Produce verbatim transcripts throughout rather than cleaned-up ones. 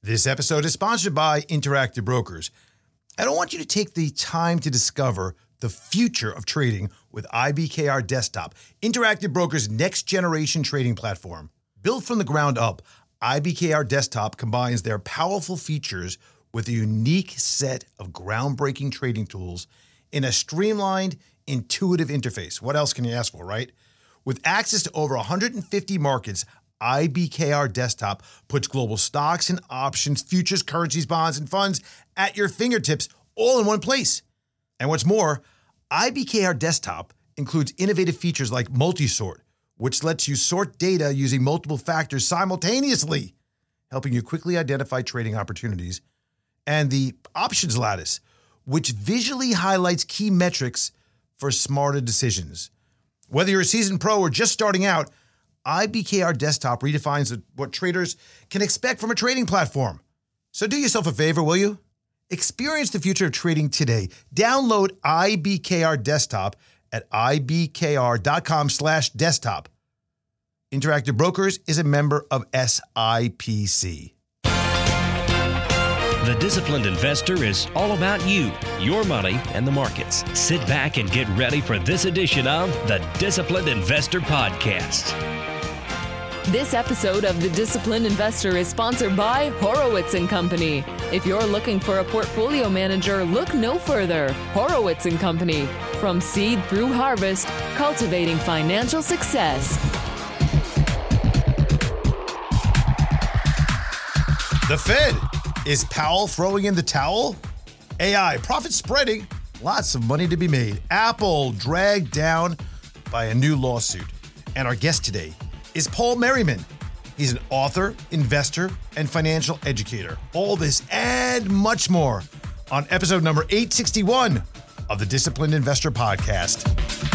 This episode is sponsored by Interactive Brokers. I don't want you to take the time to discover the future of trading with I B K R Desktop, Interactive Brokers' next-generation trading platform. Built from the ground up, I B K R Desktop combines their powerful features with a unique set of groundbreaking trading tools in a streamlined, intuitive interface. What else can you ask for, right? With access to over one hundred fifty markets, I B K R Desktop puts global stocks and options, futures, currencies, bonds, and funds at your fingertips all in one place. And what's more, I B K R Desktop includes innovative features like multi-sort, which lets you sort data using multiple factors simultaneously, helping you quickly identify trading opportunities, and the options lattice, which visually highlights key metrics for smarter decisions. Whether you're a seasoned pro or just starting out, I B K R Desktop redefines what traders can expect from a trading platform. So do yourself a favor, will you? Experience the future of trading today. Download I B K R Desktop at ibkr.com slash desktop. Interactive Brokers is a member of S I P C. The Disciplined Investor is all about you, your money, and the markets. Sit back and get ready for this edition of the Disciplined Investor Podcast. This episode of The Disciplined Investor is sponsored by Horowitz and Company. If you're looking for a portfolio manager, look no further. Horowitz and Company. From seed through harvest, cultivating financial success. The Fed. Is Powell throwing in the towel? A I, profit spreading, lots of money to be made. Apple dragged down by a new lawsuit. And our guest today is Paul Merriman. He's an author, investor, and financial educator. All this and much more on episode number eight sixty-one of the Disciplined Investor Podcast.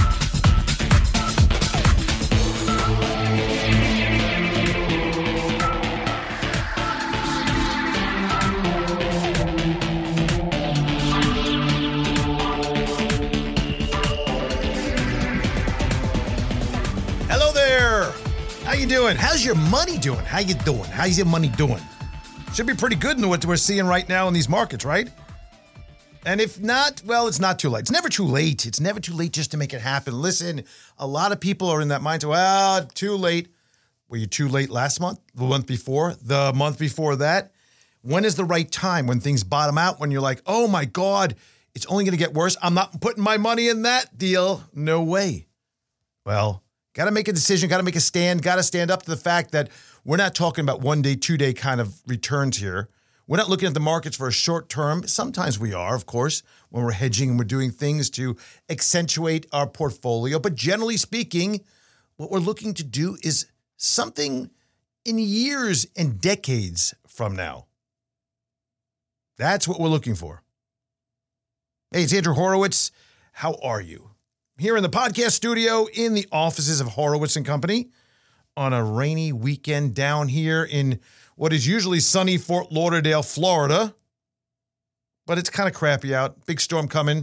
How you doing? How's your money doing? How you doing? How's your money doing? Should be pretty good in what we're seeing right now in these markets, right? And if not, well, it's not too late. It's never too late. It's never too late just to make it happen. Listen, a lot of people are in that mindset, well, too late. Were you too late last month? The month before? The month before that? When is the right time? When things bottom out? When you're like, oh my God, it's only going to get worse. I'm not putting my money in that deal. No way. Well, got to make a decision, got to make a stand, got to stand up to the fact that we're not talking about one day, two day kind of returns here. We're not looking at the markets for a short term. Sometimes we are, of course, when we're hedging and we're doing things to accentuate our portfolio. But generally speaking, what we're looking to do is something in years and decades from now. That's what we're looking for. Hey, it's Andrew Horowitz. How are you? Here in the podcast studio in the offices of Horowitz and Company on a rainy weekend down here in what is usually sunny Fort Lauderdale, Florida. But it's kind of crappy out. Big storm coming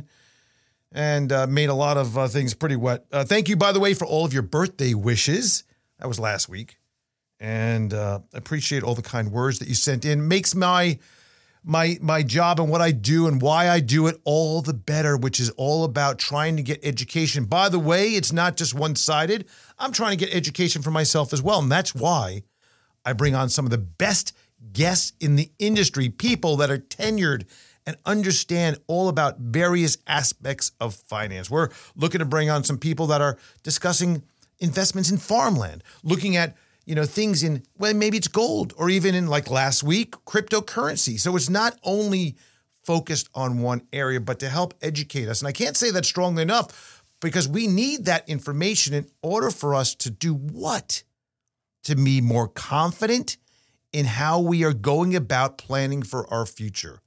and uh, made a lot of uh, things pretty wet. Uh, thank you, by the way, for all of your birthday wishes. That was last week. And uh, appreciate all the kind words that you sent in. Makes my... My my job and what I do and why I do it all the better, which is all about trying to get education. By the way, it's not just one-sided. I'm trying to get education for myself as well. And that's why I bring on some of the best guests in the industry, people that are tenured and understand all about various aspects of finance. We're looking to bring on some people that are discussing investments in farmland, looking at you know, things in, well, maybe it's gold or even in like last week, cryptocurrency. So it's not only focused on one area, but to help educate us. And I can't say that strongly enough because we need that information in order for us to do what? To be more confident in how we are going about planning for our future.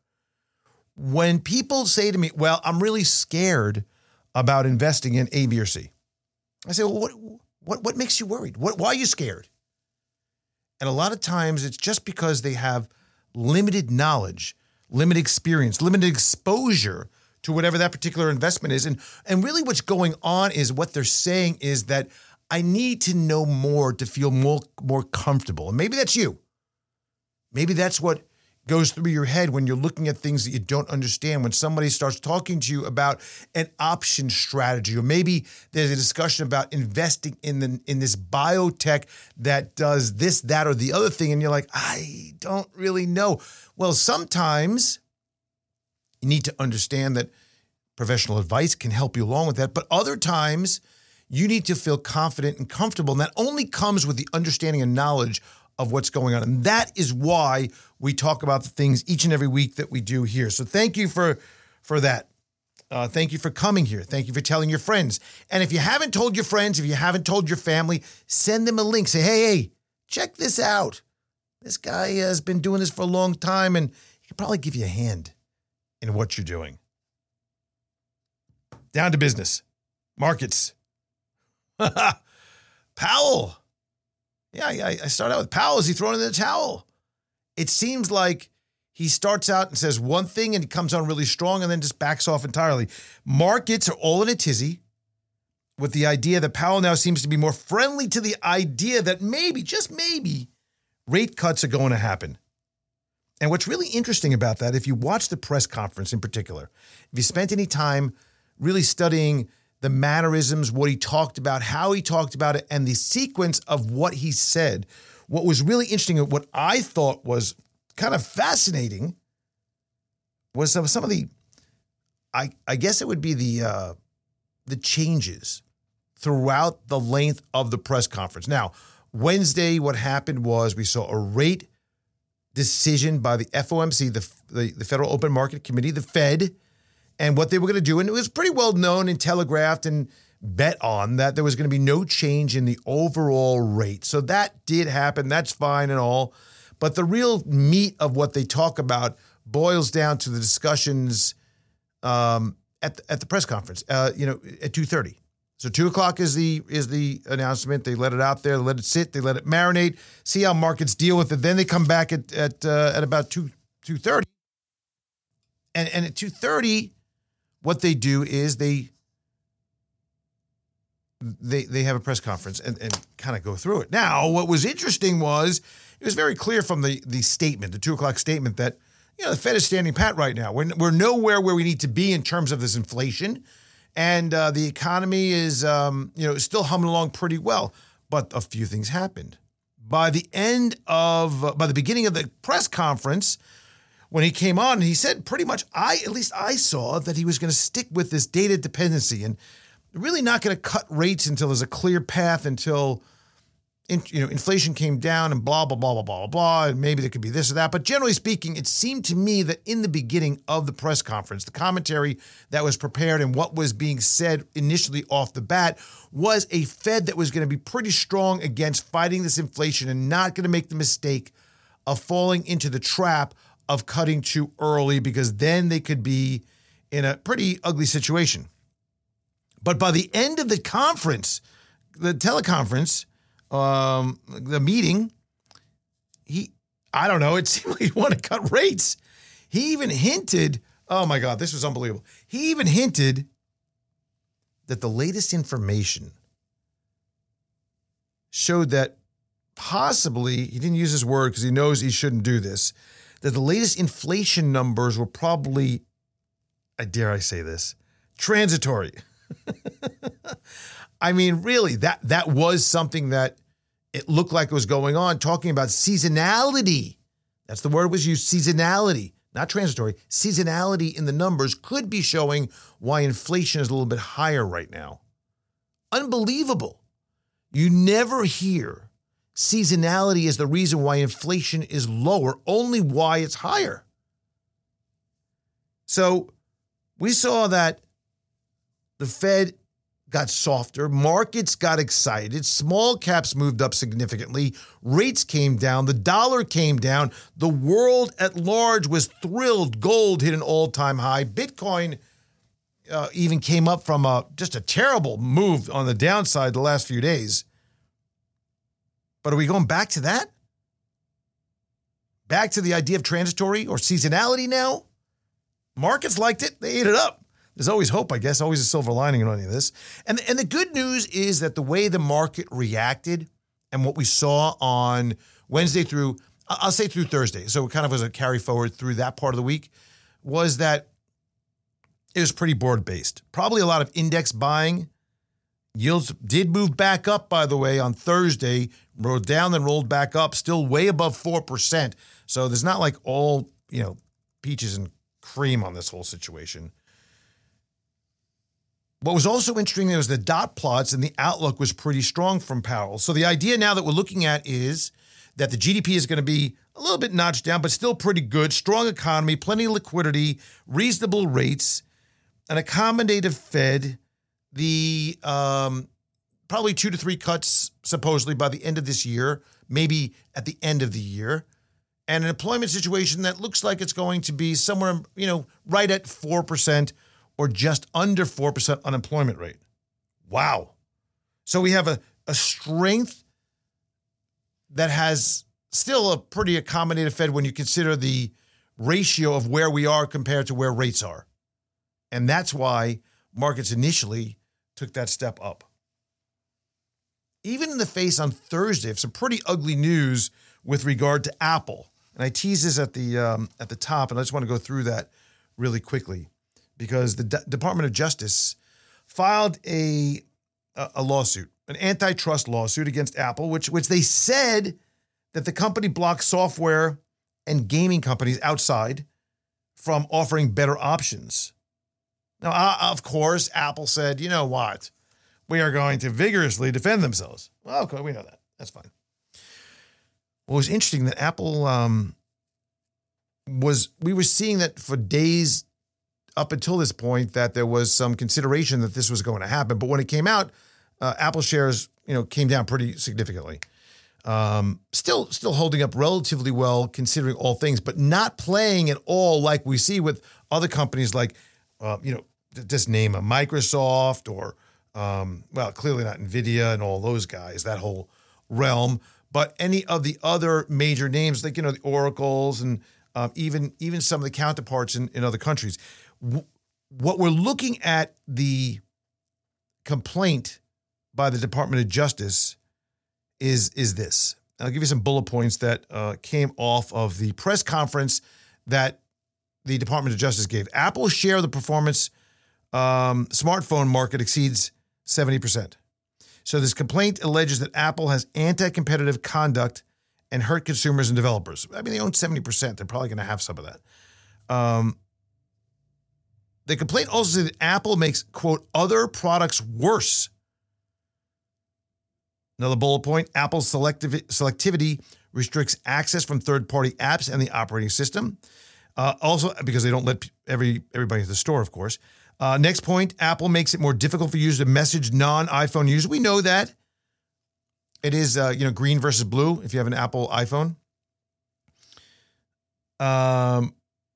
When people say to me, well, I'm really scared about investing in A, B, or C. I say, well, what, what, what makes you worried? What, why are you scared? And a lot of times it's just because they have limited knowledge, limited experience, limited exposure to whatever that particular investment is. And, and really what's going on is what they're saying is that I need to know more to feel more, more comfortable. And maybe that's you. Maybe that's what goes through your head when you're looking at things that you don't understand, when somebody starts talking to you about an option strategy, or maybe there's a discussion about investing in the in this biotech that does this, that, or the other thing, and you're like, I don't really know. Well, sometimes you need to understand that professional advice can help you along with that, but other times you need to feel confident and comfortable, and that only comes with the understanding and knowledge of what's going on. And that is why we talk about the things each and every week that we do here. So thank you for, for that. Uh, thank you for coming here. Thank you for telling your friends. And if you haven't told your friends, if you haven't told your family, send them a link. Say, hey, hey, check this out. This guy has been doing this for a long time, and he could probably give you a hand in what you're doing. Down to business. Markets. Powell. Yeah, I, I start out with Powell. Is he throwing in the towel? It seems like he starts out and says one thing and he comes on really strong and then just backs off entirely. Markets are all in a tizzy with the idea that Powell now seems to be more friendly to the idea that maybe, just maybe, rate cuts are going to happen. And what's really interesting about that, if you watch the press conference in particular, if you spent any time really studying the mannerisms, what he talked about, how he talked about it, and the sequence of what he said. What was really interesting, what I thought was kind of fascinating, was some, some of the, I, I guess it would be the uh, the changes throughout the length of the press conference. Now, Wednesday, what happened was we saw a rate decision by the F O M C, the, the, the Federal Open Market Committee, the Fed, and what they were going to do. And it was pretty well known and telegraphed and bet on that there was going to be no change in the overall rate. So that did happen. That's fine and all. But the real meat of what they talk about boils down to the discussions um, at, the, at the press conference, uh, you know, at two thirty. So two o'clock is the is the announcement. They let it out there, they let it sit, they let it marinate, see how markets deal with it. Then they come back at at uh, at about two two thirty, and and at two thirty, what they do is they they they have a press conference and, and kind of go through it. Now, what was interesting was it was very clear from the the statement, the two o'clock statement, that you know the Fed is standing pat right now. We're we're nowhere where we need to be in terms of this inflation. And uh, the economy is, um, you know, still humming along pretty well. But a few things happened. By the end of, uh, by the beginning of the press conference, when he came on, he said pretty much, I, at least I saw that he was going to stick with this data dependency and really not going to cut rates until there's a clear path, until, in, you know, inflation came down and blah, blah, blah, blah, blah, blah, and maybe there could be this or that. But generally speaking, it seemed to me that in the beginning of the press conference, the commentary that was prepared and what was being said initially off the bat was a Fed that was going to be pretty strong against fighting this inflation and not going to make the mistake of falling into the trap of cutting too early, because then they could be in a pretty ugly situation. But by the end of the conference, the teleconference, Um, the meeting, he, I don't know, it seemed like he wanted to cut rates. He even hinted, oh my God, this was unbelievable. He even hinted that the latest information showed that possibly, he didn't use his word because he knows he shouldn't do this, that the latest inflation numbers were probably, I dare I say this, transitory. I mean, really, that that was something that it looked like was going on, talking about seasonality. That's the word was used, seasonality, not transitory. Seasonality in the numbers could be showing why inflation is a little bit higher right now. Unbelievable. You never hear seasonality is the reason why inflation is lower, only why it's higher. So we saw that the Fed got softer, markets got excited, small caps moved up significantly, rates came down, the dollar came down, the world at large was thrilled, gold hit an all-time high, Bitcoin uh, even came up from a, just a terrible move on the downside the last few days. But are we going back to that? Back to the idea of transitory or seasonality now? Markets liked it, they ate it up. There's always hope, I guess, always a silver lining in any of this. And, and the good news is that the way the market reacted and what we saw on Wednesday through I'll say through Thursday, so it kind of was a carry forward through that part of the week, was that it was pretty broad-based. Probably a lot of index buying. Yields did move back up, by the way, on Thursday, rode down then rolled back up, still way above four percent. So there's not like all, you know, peaches and cream on this whole situation. What was also interesting was the dot plots and the outlook was pretty strong from Powell. So the idea now that we're looking at is that the G D P is going to be a little bit notched down, but still pretty good, strong economy, plenty of liquidity, reasonable rates, an accommodative Fed, the um, probably two to three cuts supposedly by the end of this year, maybe at the end of the year, and an employment situation that looks like it's going to be somewhere, you know, right at four percent or just under four percent unemployment rate. Wow. So we have a, a strength that has still a pretty accommodative Fed when you consider the ratio of where we are compared to where rates are. And that's why markets initially took that step up. Even in the face on Thursday of some pretty ugly news with regard to Apple. And I tease this at the um, at the top, and I just want to go through that really quickly because the D- Department of Justice filed a, a a lawsuit, an antitrust lawsuit against Apple, which which they said that the company blocked software and gaming companies outside from offering better options. Now, uh, of course, Apple said, you know what? We are going to vigorously defend themselves. Well, okay, we know that. That's fine. Well, it was interesting that Apple um, was, we were seeing that for days up until this point that there was some consideration that this was going to happen. But when it came out, uh, Apple shares, you know, came down pretty significantly. Um, still, still holding up relatively well considering all things, but not playing at all like we see with other companies like, uh, you know, just name a Microsoft or, um, well, clearly not NVIDIA and all those guys, that whole realm, but any of the other major names like, you know, the Oracles and um, even even some of the counterparts in, in other countries. W- what we're looking at the complaint by the Department of Justice is, is this. I'll give you some bullet points that uh, came off of the press conference that the Department of Justice gave. Apple's share of the performance um, smartphone market exceeds seventy percent. So this complaint alleges that Apple has anti-competitive conduct and hurt consumers and developers. I mean, they own seventy percent. They're probably going to have some of that. Um, the complaint also says that Apple makes, quote, other products worse. Another bullet point, Apple's selective, selectivity restricts access from third-party apps and the operating system. Uh, also, because they don't let every everybody into the store, of course. Uh, next point, Apple makes it more difficult for users to message non-iPhone users. We know that. It is, uh, you know, green versus blue if you have an Apple iPhone. Um,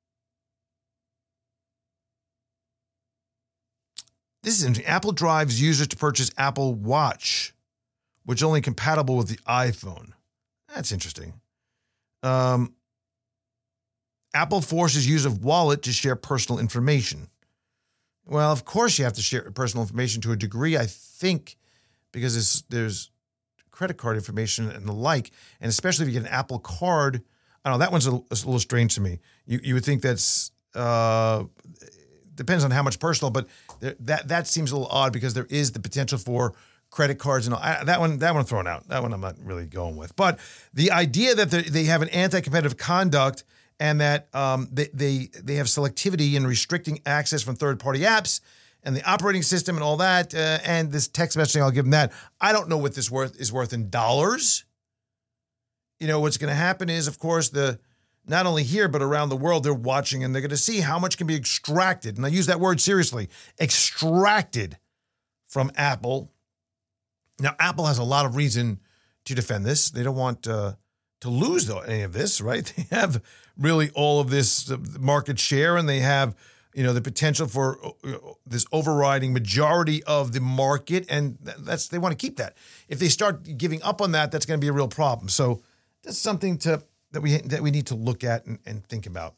this is interesting. Apple drives users to purchase Apple Watch, which is only compatible with the iPhone. That's interesting. Um, Apple forces use of wallet to share personal information. Well, of course you have to share personal information to a degree, I think, because there's, there's credit card information and the like, and especially if you get an Apple card. I don't know, that one's a, a little strange to me. You you would think that's, uh, depends on how much personal, but there, that that seems a little odd because there is the potential for credit cards and all. I, that one, that one thrown out. That one I'm not really going with. But the idea that they have an anti-competitive conduct and that um, they, they they have selectivity in restricting access from third-party apps and the operating system and all that, uh, and this text messaging, I'll give them that. I don't know what this worth is worth in dollars. You know, what's going to happen is, of course, the not only here but around the world, they're watching and they're going to see how much can be extracted, and I use that word seriously, extracted from Apple. Now, Apple has a lot of reason to defend this. They don't want uh, to lose though, any of this, right? They have really all of this uh, market share, and they have, you know, the potential for uh, this overriding majority of the market, and that's they want to keep that. If they start giving up on that, that's going to be a real problem. So that's something to that we that we need to look at and, and think about.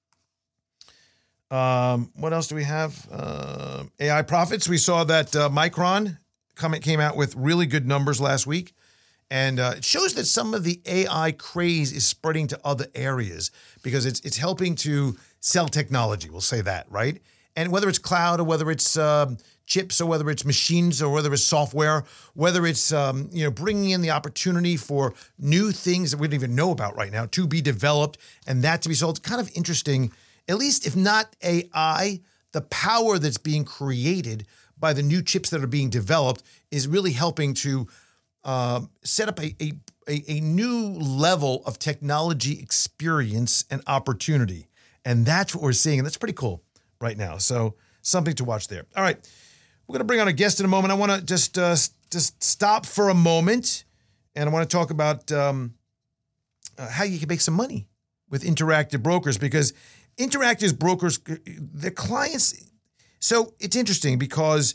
Um, what else do we have? Uh, A I profits. We saw that uh, Micron come, came out with really good numbers last week. And uh, it shows that some of the A I craze is spreading to other areas because it's it's helping to sell technology. We'll say that, right? And whether it's cloud or whether it's um, chips or whether it's machines or whether it's software, whether it's um, you know bringing in the opportunity for new things that we don't even know about right now to be developed and that to be sold. It's kind of interesting, at least if not A I, the power that's being created by the new chips that are being developed is really helping to uh, set up a, a, a, a new level of technology experience and opportunity. And that's what we're seeing. And that's pretty cool right now. So something to watch there. All right. We're going to bring on a guest in a moment. I want to just uh, just stop for a moment, and I want to talk about um, uh, how you can make some money with Interactive Brokers, because Interactive Brokers, the clients, so it's interesting because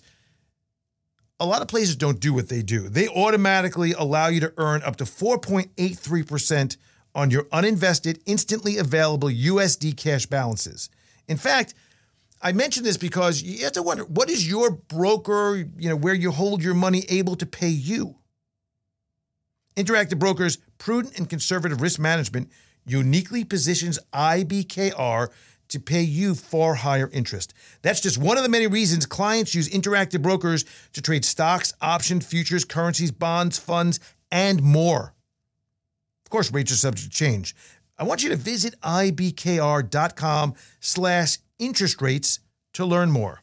a lot of places don't do what they do. They automatically allow you to earn up to four point eight three percent on your uninvested, instantly available U S D cash balances. In fact, I mention this because you have to wonder, what is your broker, you know, where you hold your money, able to pay you? Interactive Brokers' prudent and conservative risk management uniquely positions I B K R to pay you far higher interest. That's just one of the many reasons clients use Interactive Brokers to trade stocks, options, futures, currencies, bonds, funds, and more. Of course, rates are subject to change. I want you to visit ibkr.com slash interest rates to learn more.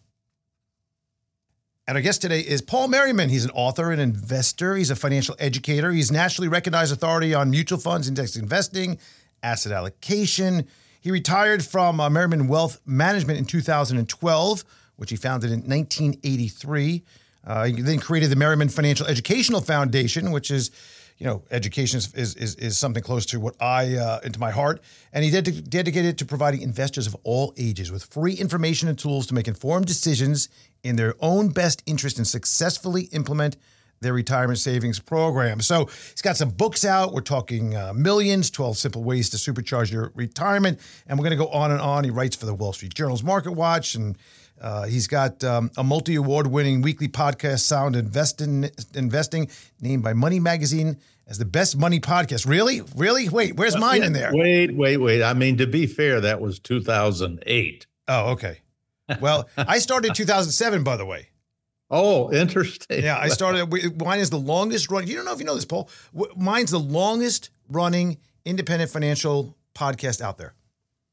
And our guest today is Paul Merriman. He's an author and investor. He's a financial educator. He's nationally recognized authority on mutual funds, index investing, asset allocation. He retired from uh, Merriman Wealth Management in two thousand twelve, which he founded in nineteen eighty-three. Uh, he then created the Merriman Financial Educational Foundation, which is, you know, education is is is, is something close to what I uh, into my heart. And he ded- dedicated to providing investors of all ages with free information and tools to make informed decisions in their own best interest and successfully implement their retirement savings program. So he's got some books out. We're talking uh, Millions, twelve Simple Ways to Supercharge Your Retirement. And we're going to go on and on. He writes for the Wall Street Journal's Market Watch, and uh, he's got um, a multi-award winning weekly podcast, Sound Investing, Investing, named by Money Magazine as the best money podcast. Really? Really? Wait, where's mine yeah, in there? Wait, wait, wait. I mean, to be fair, that was two thousand eight. Oh, okay. Well, I started in two thousand seven, by the way. Oh, interesting. Yeah, I started. Mine is the longest running. You don't know if you know this, Paul. Mine's the longest running independent financial podcast out there.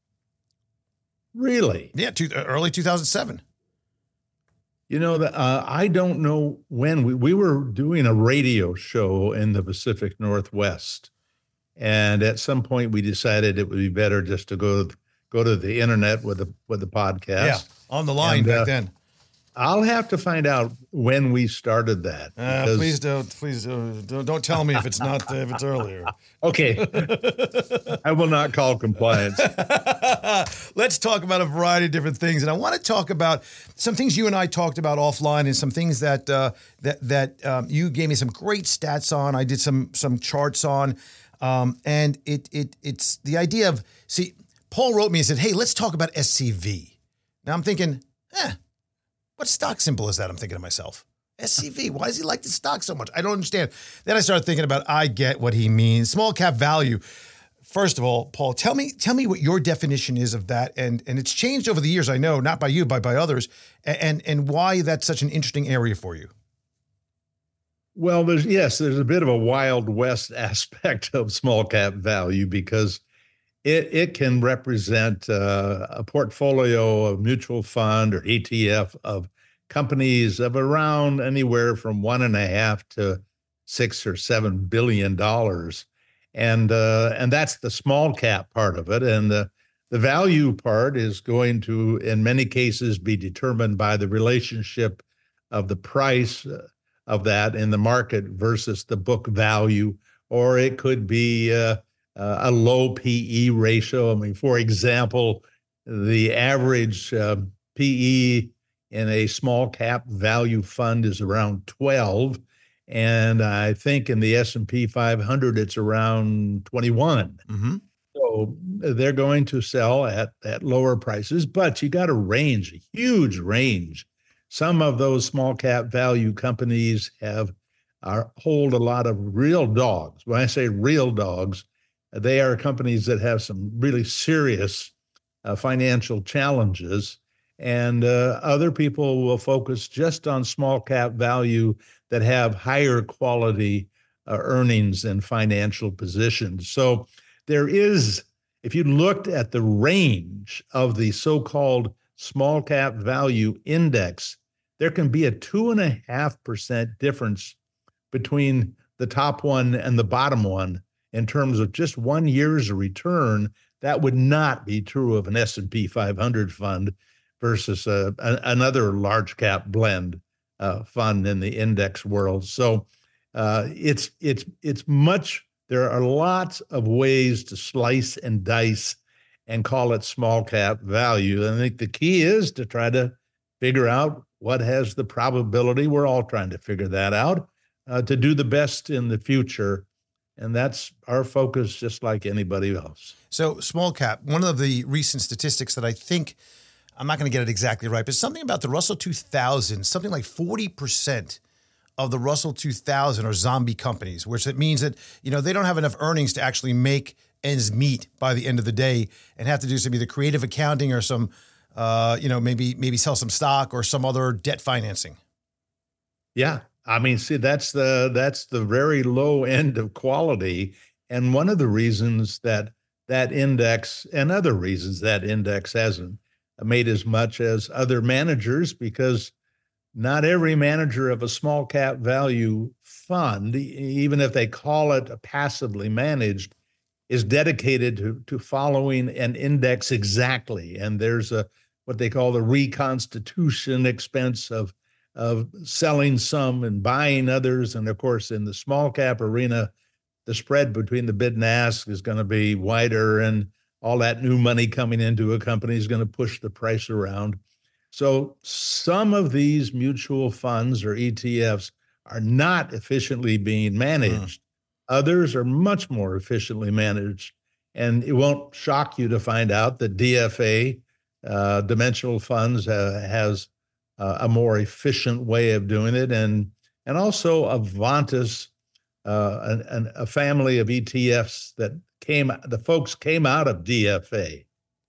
Really? Yeah, two, early two thousand seven. You know, the, uh, I don't know when we, we were doing a radio show in the Pacific Northwest. And at some point we decided it would be better just to go, go to the internet with the, with the podcast. Yeah, on the line and, back uh, then. I'll have to find out when we started that. Uh, please don't, please don't, don't, don't tell me if it's not, if it's earlier. Okay. I will not call compliance. Let's talk about a variety of different things. And I want to talk about some things you and I talked about offline and some things that, uh, that, that um, you gave me some great stats on. I did some, some charts on. Um, and it, it, it's the idea of, see, Paul wrote me and said, hey, let's talk about S C V. Now I'm thinking, eh, what stock symbol is that? I'm thinking to myself, S C V. Why does he like the stock so much? I don't understand. Then I started thinking about, I get what he means. Small cap value. First of all, Paul, tell me, tell me what your definition is of that. And, and it's changed over the years, I know, not by you, but by others, and, and why that's such an interesting area for you. Well, there's, yes, there's a bit of a Wild West aspect of small cap value because It it can represent uh, a portfolio of mutual fund or E T F of companies of around anywhere from one and a half to six or seven billion dollars, and uh, and that's the small cap part of it. And the the value part is going to, in many cases, be determined by the relationship of the price of that in the market versus the book value, or it could be Uh, Uh, a low P E ratio. I mean, for example, the average uh, P E in a small cap value fund is around twelve. And I think in the S and P five hundred, it's around twenty-one. Mm-hmm. So they're going to sell at, at lower prices, but you got a range, a huge range. Some of those small cap value companies have are hold a lot of real dogs. When I say real dogs, they are companies that have some really serious uh, financial challenges. And uh, other people will focus just on small cap value that have higher quality uh, earnings and financial positions. So there is, if you looked at the range of the so-called small cap value index, there can be a two and a half percent difference between the top one and the bottom one in terms of just one year's return. That would not be true of an S and P five hundred fund versus a, a, another large cap blend uh, fund in the index world. So uh, it's it's it's much. There are lots of ways to slice and dice and call it small cap value. And I think the key is to try to figure out what has the probability. We're all trying to figure that out uh, to do the best in the future. And that's our focus, just like anybody else. So small cap, one of the recent statistics that I think, I'm not going to get it exactly right, but something about the Russell two thousand, something like forty percent of the Russell two thousand are zombie companies, which it means that, you know, they don't have enough earnings to actually make ends meet by the end of the day and have to do some either creative accounting or some, uh, you know, maybe maybe sell some stock or some other debt financing. Yeah. I mean, see, that's the that's the very low end of quality. And one of the reasons that that index and other reasons that index hasn't made as much as other managers, because not every manager of a small cap value fund, even if they call it a passively managed, is dedicated to, to following an index exactly. And there's a what they call the reconstitution expense of of selling some and buying others. And of course, in the small cap arena, the spread between the bid and ask is going to be wider, and all that new money coming into a company is going to push the price around. So some of these mutual funds or E T Fs are not efficiently being managed. Mm. Others are much more efficiently managed. And it won't shock you to find out that D F A, uh, Dimensional Funds, uh, has uh, a more efficient way of doing it. And, and also Avantis, uh, an, an, a family of E T Fs that came, the folks came out of D F A.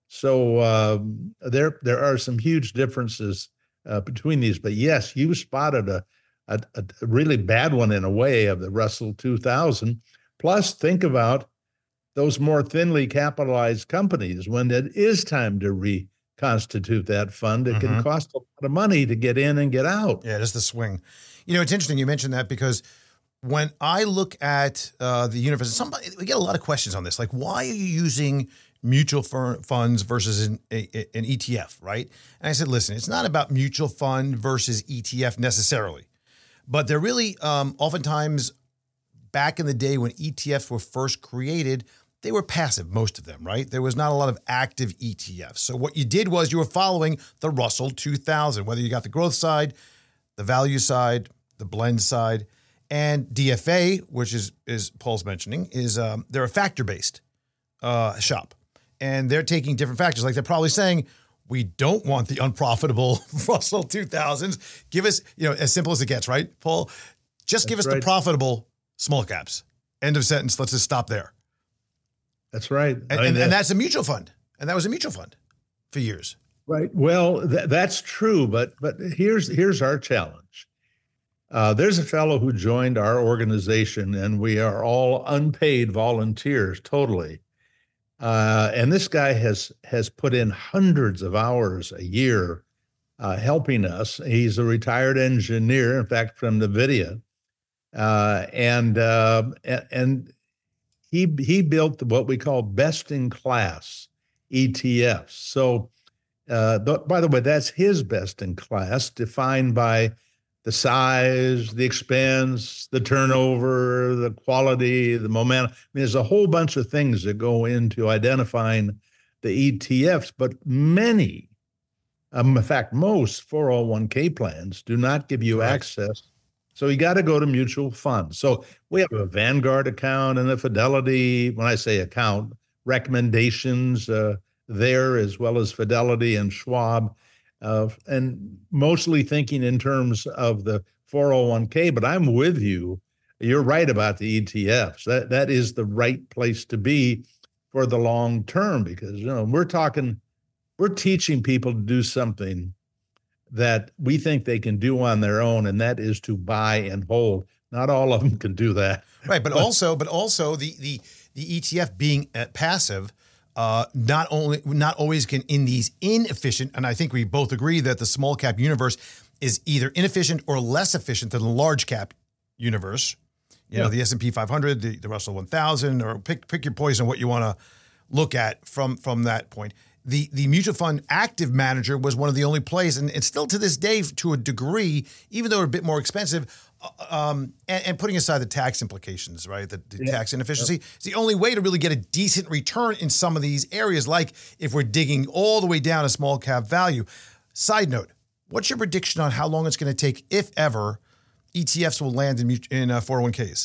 So um, there there are some huge differences uh, between these. But yes, you spotted a, a, a really bad one in a way of the Russell two thousand. Plus, think about those more thinly capitalized companies. When it is time to reconstitute that fund, it mm-hmm. can cost a lot of money to get in and get out. Yeah, just the swing. You know, it's interesting you mentioned that, because when I look at uh, the universe, somebody, we get a lot of questions on this. Like, why are you using mutual funds versus an, a, an E T F, right? And I said, listen, it's not about mutual fund versus E T F necessarily, but they're really um, oftentimes back in the day when E T Fs were first created, they were passive, most of them, right? There was not a lot of active E T Fs. So what you did was you were following the Russell two thousand, whether you got the growth side, the value side, the blend side, and D F A, which is, is Paul's mentioning, is um, they're a factor-based uh, shop. And they're taking different factors. Like, they're probably saying, we don't want the unprofitable Russell two thousands. Give us, you know, as simple as it gets, right, Paul? Just give us right. the profitable small caps. End of sentence. Let's just stop there. That's right. And, I mean, and, and that's a mutual fund. And that was a mutual fund for years. Right. Well, th- that's true. But but here's here's our challenge. Uh, there's a fellow who joined our organization, and we are all unpaid volunteers, totally. Uh, and this guy has has put in hundreds of hours a year uh, helping us. He's a retired engineer, in fact, from NVIDIA, uh, and uh, and he he built what we call best in class E T Fs. So, uh, th- by the way, that's his best in class, defined by the size, the expense, the turnover, the quality, the momentum. I mean, there's a whole bunch of things that go into identifying the E T Fs, but many, um, in fact, most four oh one k plans do not give you right. access. So you got to go to mutual funds. So we have a Vanguard account and a Fidelity, when I say account, recommendations uh, there, as well as Fidelity and Schwab. uh, and mostly thinking in terms of the four oh one k. But I'm with you. You're right about the E T Fs. That that is the right place to be for the long term, because you know we're talking, we're teaching people to do something that we think they can do on their own, and that is to buy and hold. Not all of them can do that. Right, but, but also, but also the the the E T F being uh, passive, uh, not only not always can in these inefficient, and I think we both agree that the small cap universe is either inefficient or less efficient than the large cap universe. You yeah. know, the S and P five hundred, the, the Russell one thousand, or pick pick your poison, what you want to look at from from that point. The the mutual fund active manager was one of the only plays, and it's still to this day to a degree, even though they're a bit more expensive, um, and, and putting aside the tax implications, right, the, the yeah. tax inefficiency, yep. it's the only way to really get a decent return in some of these areas, like if we're digging all the way down to small cap value. Side note, what's your prediction on how long it's going to take, if ever, E T Fs will land in, in uh, four oh one k's?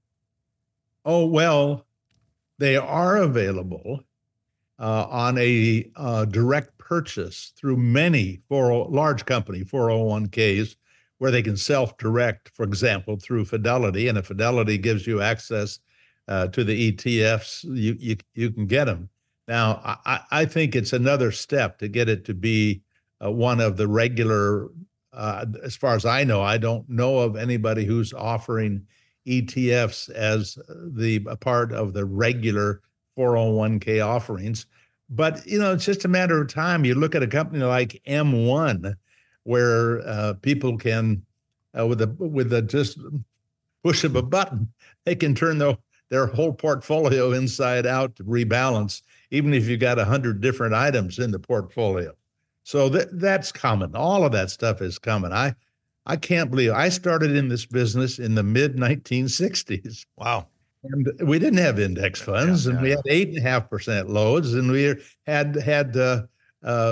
Oh, well, they are available uh, on a uh, direct purchase through many four, large company four oh one k's, where they can self-direct, for example, through Fidelity. And if Fidelity gives you access uh, to the E T Fs, you, you, you can get them. Now, I, I think it's another step to get it to be uh, one of the regular. Uh, as far as I know, I don't know of anybody who's offering E T Fs as the a part of the regular four oh one k offerings. But, you know, it's just a matter of time. You look at a company like M one, where uh, people can, uh, with a with a just push of a button, they can turn the, their whole portfolio inside out to rebalance, even if you got one hundred different items in the portfolio. So that that's common. All of that stuff is common. I I can't believe I started in this business in the mid nineteen sixties. Wow. And we didn't have index funds, yeah, and yeah. we had eight and a half percent loads, and we had had uh, uh,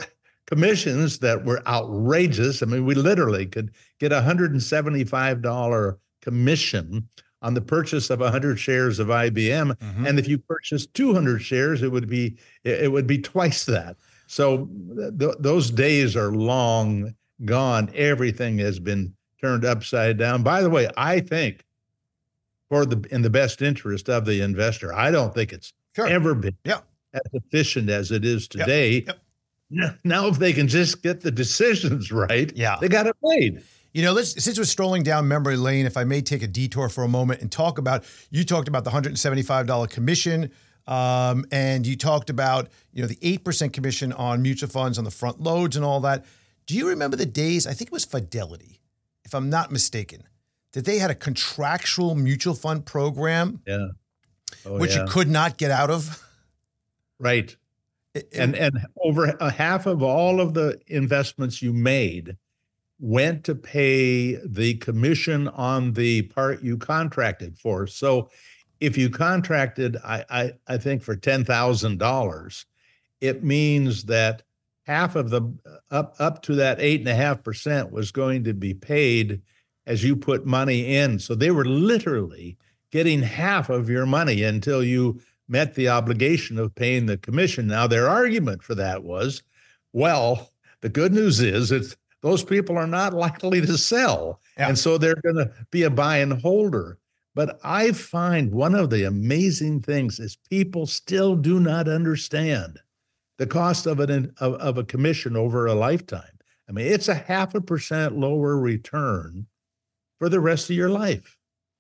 commissions that were outrageous. I mean, we literally could get a one hundred seventy-five dollars commission on the purchase of one hundred shares of I B M, mm-hmm. and if you purchased two hundred shares, it would be it would be twice that. So th- those days are long gone. Everything has been turned upside down. By the way, I think for the in the best interest of the investor, I don't think it's sure. ever been yeah. as efficient as it is today. Yep. Yep. Now, if they can just get the decisions right, yeah. they got it made. You know, let's, since we're strolling down memory lane, if I may take a detour for a moment and talk about, you talked about the one hundred seventy-five dollars commission. Um, and you talked about, you know, the eight percent commission on mutual funds on the front loads and all that. Do you remember the days, I think it was Fidelity, if I'm not mistaken, that they had a contractual mutual fund program yeah. Oh, which yeah. you could not get out of? Right. It, it, and and over a half of all of the investments you made went to pay the commission on the part you contracted for. So if you contracted, I, I, I think for ten thousand dollars, it means that half of the up up to that eight and a half percent was going to be paid as you put money in. So they were literally getting half of your money until you met the obligation of paying the commission. Now, their argument for that was, well, the good news is it's those people are not likely to sell. Yeah. And so they're going to be a buy and holder. But I find one of the amazing things is people still do not understand the cost of an of, of a commission over a lifetime. I mean, it's a half a percent lower return for the rest of your life.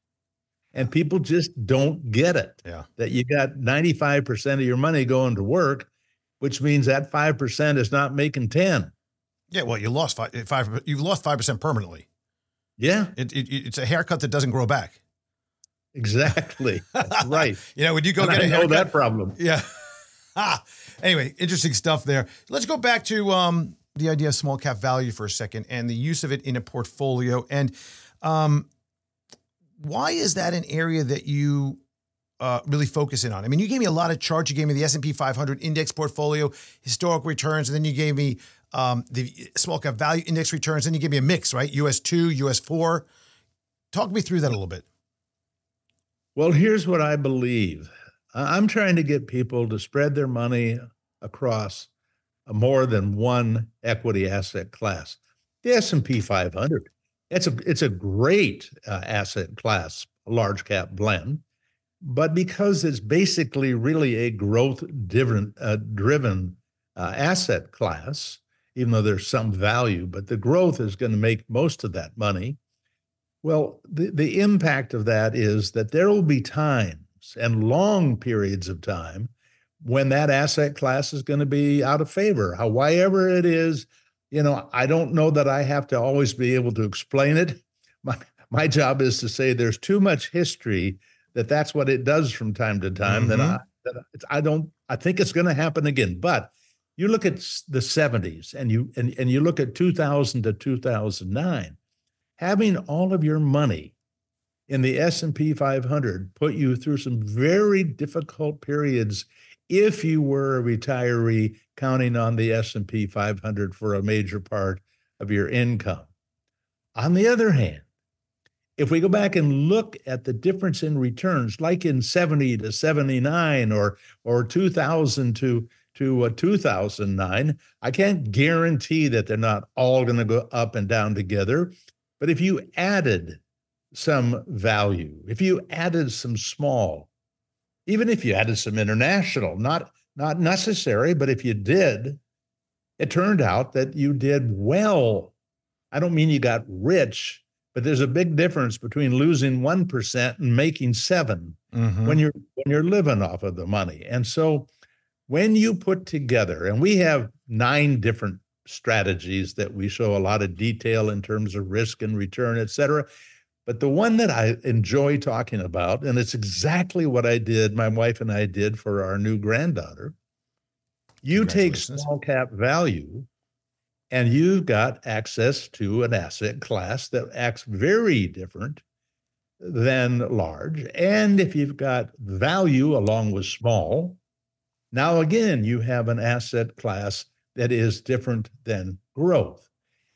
And people just don't get it. Yeah. That you got ninety-five percent of your money going to work, which means that five percent is not making ten. Yeah, well, you lost five, five you've lost five percent permanently. Yeah. It, it, it's a haircut that doesn't grow back. Exactly. That's right. You know, when you go and get I a know haircut. that problem. Yeah. ah. Anyway, interesting stuff there. Let's go back to um, the idea of small cap value for a second and the use of it in a portfolio. And um, why is that an area that you uh, really focus in on? I mean, you gave me a lot of charts. You gave me the S and P five hundred index portfolio, historic returns, and then you gave me um, the small cap value index returns. Then you gave me a mix, right? U S two, U S four. Talk me through that a little bit. Well, here's what I believe. I'm trying to get people to spread their money across more than one equity asset class. The S and P five hundred, it's a, it's a great uh, asset class, large cap blend, but because it's basically really a growth driven, uh, driven uh, asset class, even though there's some value, but the growth is going to make most of that money. Well, the, the impact of that is that there will be times and long periods of time when that asset class is going to be out of favor. However it is, you know, I don't know that I have to always be able to explain it. My, my job is to say there's too much history that that's what it does from time to time. Mm-hmm. That I, that I don't, I think it's going to happen again. But you look at the seventies and you, and, and you look at two thousand to two thousand nine, having all of your money in the S and P five hundred put you through some very difficult periods if you were a retiree counting on the S and P five hundred for a major part of your income. On the other hand, if we go back and look at the difference in returns, like in seventy to seventy-nine or or two thousand to to uh, two thousand nine, I can't guarantee that they're not all going to go up and down together. But if you added some value, if you added some small, even if you added some international, not not necessary, but if you did, it turned out that you did well. I don't mean you got rich, but there's a big difference between losing one percent and making seven mm-hmm. when you're when you're living off of the money. And so when you put together, and we have nine different strategies that we show a lot of detail in terms of risk and return, et cetera. But the one that I enjoy talking about, and it's exactly what I did, my wife and I did for our new granddaughter, you take small cap value and you've got access to an asset class that acts very different than large. And if you've got value along with small, now again, you have an asset class that is different than growth.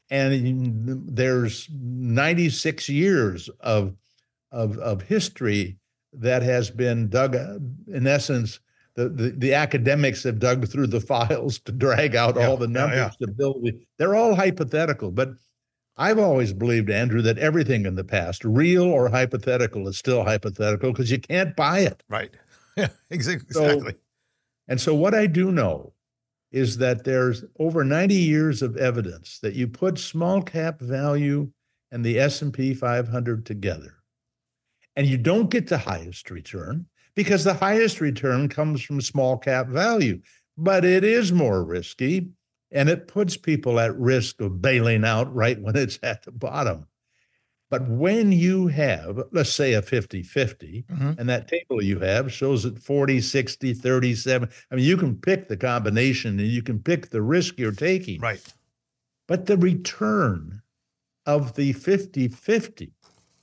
And there's ninety-six years of, of, of history that has been dug, in essence, the, the, the academics have dug through the files to drag out yeah, all the numbers yeah, yeah. to build. They're all hypothetical, but I've always believed, Andrew, that everything in the past, real or hypothetical, is still hypothetical because you can't buy it. Right. Yeah, exactly. So, and so what I do know is that there's over ninety years of evidence that you put small cap value and the S and P five hundred together, and you don't get the highest return because the highest return comes from small cap value, but it is more risky and it puts people at risk of bailing out right when it's at the bottom. But when you have, let's say, a fifty-fifty, mm-hmm. and that table you have shows it forty, sixty, thirty-seven. I mean, you can pick the combination and you can pick the risk you're taking. Right. But the return of the fifty-fifty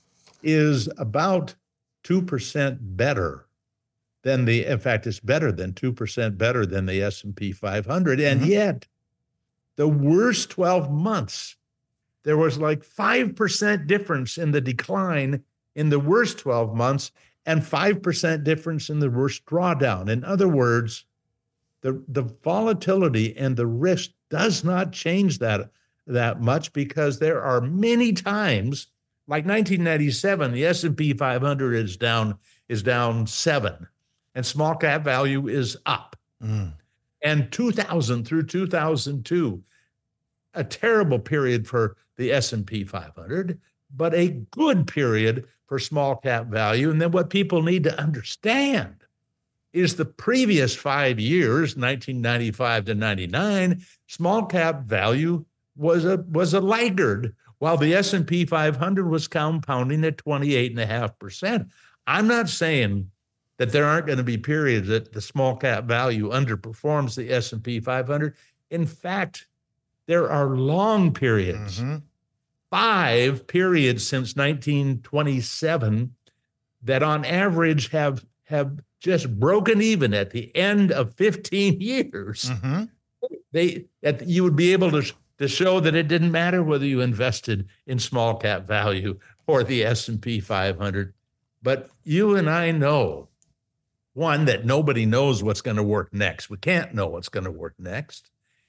is about two percent better than the, in fact, it's better than two percent better than the S and P five hundred. And mm-hmm. yet, the worst twelve months, there was like five percent difference in the decline in the worst twelve months and five percent difference in the worst drawdown. In other words, the, the volatility and the risk does not change that, that much because there are many times, like nineteen ninety-seven, the S and P five hundred is down, is down seven and small cap value is up. Mm. And two thousand through two thousand two, a terrible period for the S and P five hundred, but a good period for small cap value. And then what people need to understand is the previous five years, nineteen ninety-five to ninety-nine, small cap value was a was a laggard, while the S and P five hundred was compounding at twenty-eight point five percent. I'm not saying that there aren't going to be periods that the small cap value underperforms the S and P five hundred. In fact, there are long periods, mm-hmm. five periods since nineteen twenty-seven that on average have, have just broken even at the end of fifteen years. Mm-hmm. They, that you would be able to, to show that it didn't matter whether you invested in small cap value or the S and P five hundred. But you and I know, one, that nobody knows what's going to work next. We can't know what's going to work next.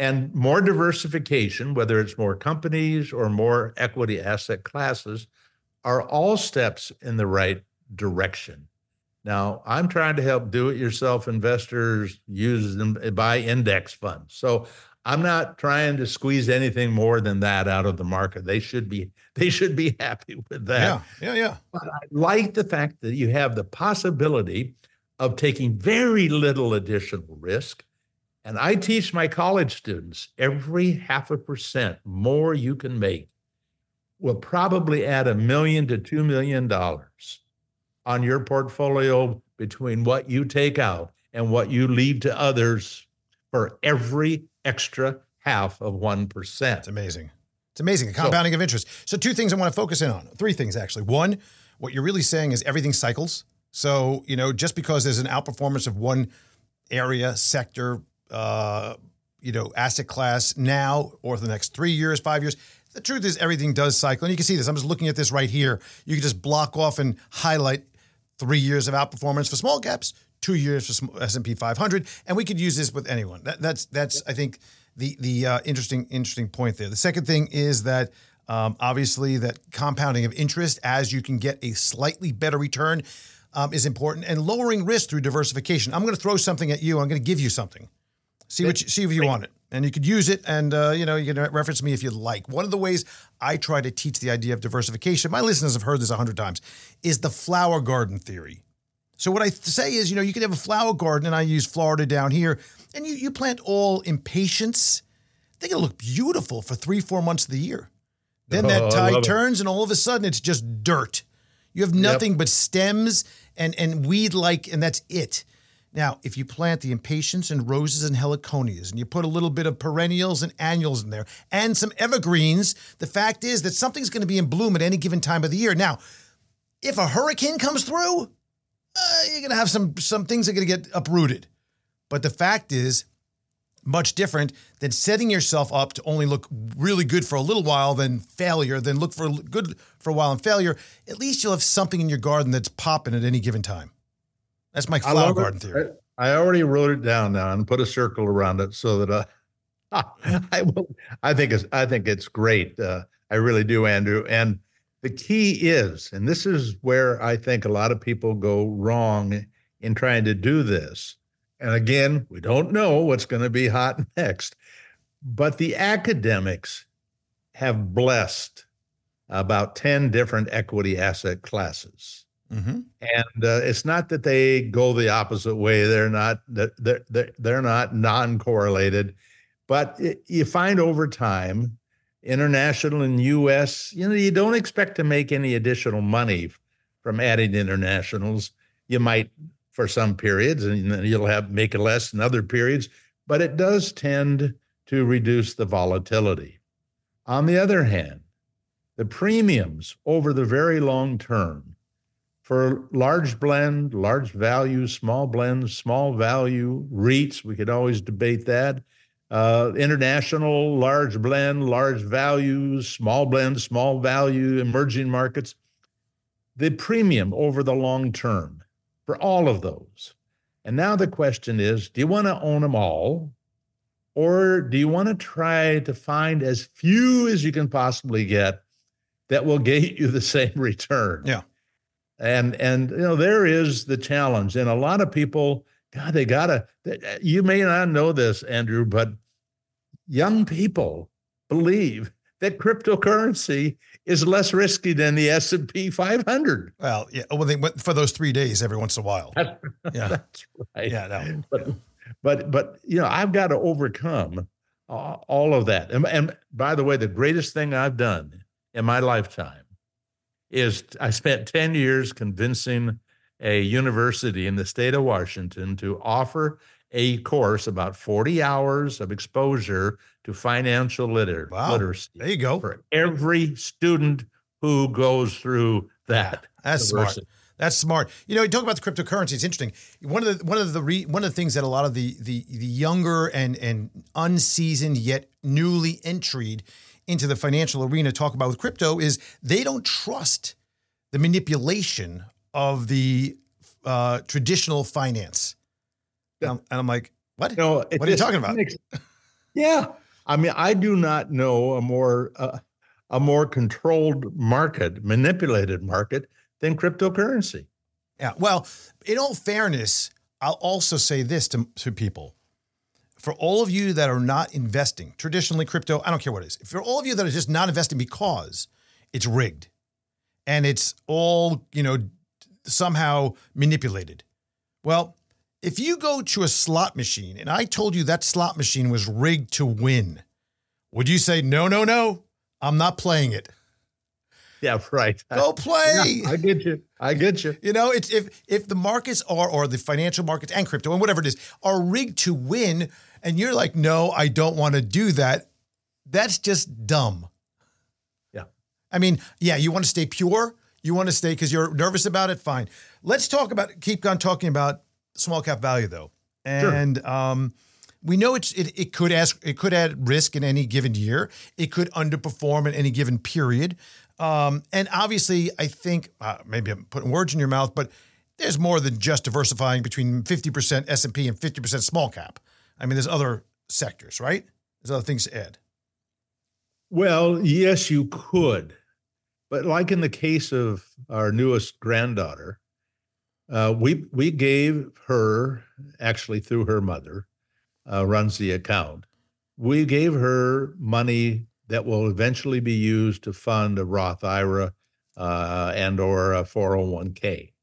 And more diversification, whether it's more companies or more equity asset classes, are all steps in the right direction. Now, I'm trying to help do-it-yourself investors use them, buy index funds. So I'm not trying to squeeze anything more than that out of the market. They should be they should be happy with that. Yeah, yeah, yeah. But I like the fact that you have the possibility of taking very little additional risk. And I teach my college students every half a percent more you can make will probably add a million to two million dollars on your portfolio between what you take out and what you leave to others for every extra half of one percent. It's amazing. It's amazing. The compounding so, of interest. So two things I want to focus in on. Three things, actually. One, what you're really saying is everything cycles. So, you know, just because there's an outperformance of one area, sector, uh, you know, asset class now or the next three years, five years, the truth is everything does cycle. And you can see this. I'm just looking at this right here. You can just block off and highlight three years of outperformance for small caps, two years for S and P five hundred, and we could use this with anyone. That, that's, that's I think, the the uh, interesting interesting point there. The second thing is that um, obviously that compounding of interest as you can get a slightly better return um, is important, and lowering risk through diversification. I'm going to throw something at you. I'm going to give you something. See what you, see if you want it, and you could use it, and uh, you know you can reference me if you like. One of the ways I try to teach the idea of diversification, my listeners have heard this a hundred times, is the flower garden theory. So what I say is, you know, you can have a flower garden, and I use Florida down here, and you you plant all impatiens. They're going to look beautiful for three, four months of the year. Then oh, that tide turns, it. and all of a sudden it's just dirt. You have nothing yep. but stems and and weed-like, and that's it. Now, if you plant the impatiens and roses and heliconias, and you put a little bit of perennials and annuals in there, and some evergreens, the fact is that something's going to be in bloom at any given time of the year. Now, if a hurricane comes through, uh, you're going to have some, some things that are going to get uprooted. But the fact is, much different than setting yourself up to only look really good for a little while, then failure, then look for good for a while and failure. At least you'll have something in your garden that's popping at any given time. That's my flower garden it. theory. I, I already wrote it down now and put a circle around it so that uh, I will. I think it's. I think it's great. Uh, I really do, Andrew. And the key is, and this is where I think a lot of people go wrong in trying to do this. And again, we don't know what's going to be hot next, but the academics have blessed about ten different equity asset classes. Mm-hmm. And uh, it's not that they go the opposite way. They're not, they're, they're, they're not non-correlated, but it, you find over time, international and U S, you know, you don't expect to make any additional money from adding internationals. You might for some periods, and you'll have make it less in other periods, but it does tend to reduce the volatility. On the other hand, the premiums over the very long term for large blend, large value, small blend, small value, REITs, we could always debate that, uh, international, large blend, large values, small blend, small value, emerging markets, the premium over the long term for all of those. And now the question is, do you want to own them all? Or do you want to try to find as few as you can possibly get that will get you the same return? Yeah. And, and you know, there is the challenge. And a lot of people, God, they got to, you may not know this, Andrew, but young people believe that cryptocurrency is less risky than the S and P five hundred. Well, yeah. Well, they went for those three days every once in a while. That's, yeah, that's right. Yeah, no. But, but, but you know, I've got to overcome uh, all of that. And, and by the way, the greatest thing I've done in my lifetime is I spent ten years convincing a university in the state of Washington to offer a course, about forty hours of exposure to financial liter- wow. literacy. There you go. For every student who goes through that. That's university. smart. That's smart. You know, you talk about the cryptocurrency. It's interesting. One of the one of the re, one of the things that a lot of the the the younger and and unseasoned yet newly entered into the financial arena talk about with crypto is they don't trust the manipulation of the uh, traditional finance. And I'm, and I'm like, what? No, what are you talking about? Makes, Yeah. I mean, I do not know a more uh, a more controlled market, manipulated market than cryptocurrency. Yeah. Well, in all fairness, I'll also say this to, to people. For all of you that are not investing, traditionally crypto, I don't care what it is. For all of you that are just not investing because it's rigged and it's all, you know, somehow manipulated. Well, if you go to a slot machine and I told you that slot machine was rigged to win, would you say, no, no, no, I'm not playing it? Yeah, right. Go play. Yeah, I get you. I get you. You know, it's if if the markets are, or the financial markets and crypto and whatever it is, are rigged to win, and you're like, no, I don't want to do that. That's just dumb. Yeah. I mean, yeah, you want to stay pure. You want to stay because you're nervous about it. Fine. Let's talk about, keep on talking about small cap value though. And sure. um, we know it's, it, it could ask, it could add risk in any given year. It could underperform in any given period. Um, and obviously, I think, uh, maybe I'm putting words in your mouth, but there's more than just diversifying between fifty percent S and P and fifty percent small cap. I mean, there's other sectors, right? There's other things to add. Well, yes, you could. But like in the case of our newest granddaughter, uh, we we gave her, actually through her mother, uh, runs the account, we gave her money that will eventually be used to fund a Roth I R A uh, and or a four oh one k.